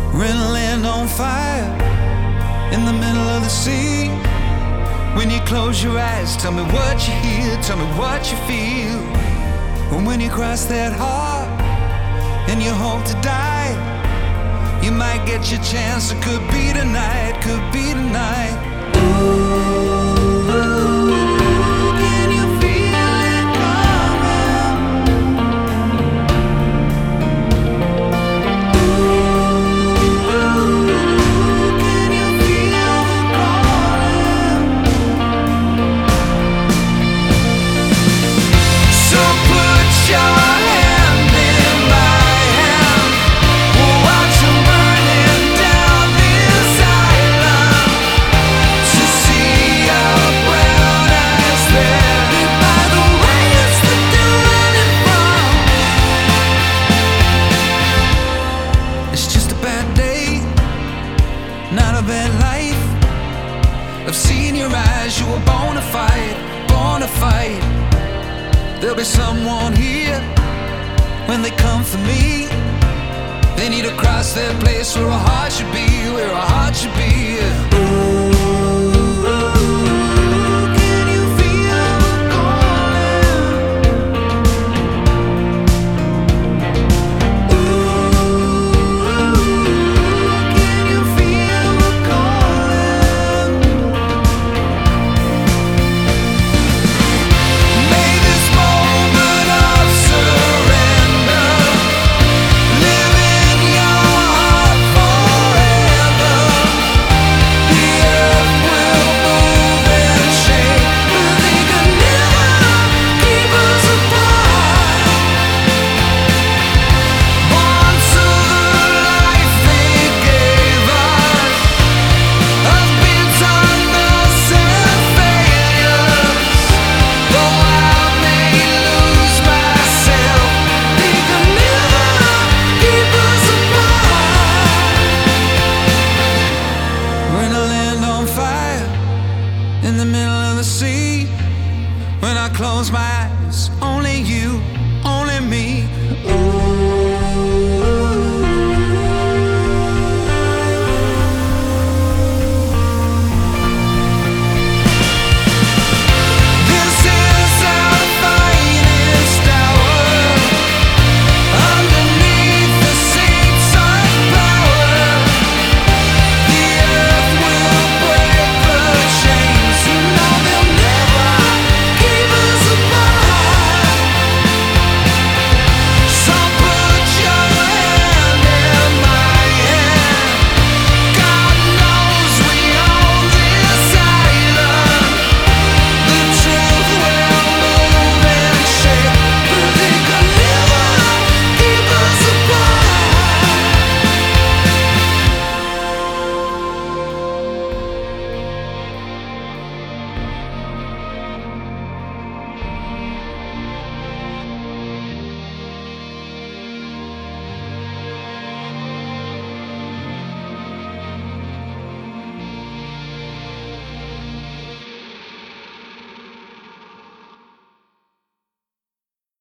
We're in a land on fire, in the middle of the sea. When you close your eyes, tell me what you hear, tell me what you feel. And when you cross that heart and you hope to die, you might get your chance, it could be tonight, could be tonight. Ooh, can you feel it coming? Ooh, can you feel it calling? So put your hand in my hand, we'll watch 'em burning down this island, to see our brown eyes there, lit by the riots that they're running from. It's just a bad day, not a bad life. I've seen your eyes, you were born to fight, born to fight. There'll be someone here when they come for me. They need to cross that place where a heart should be, where a heart should be.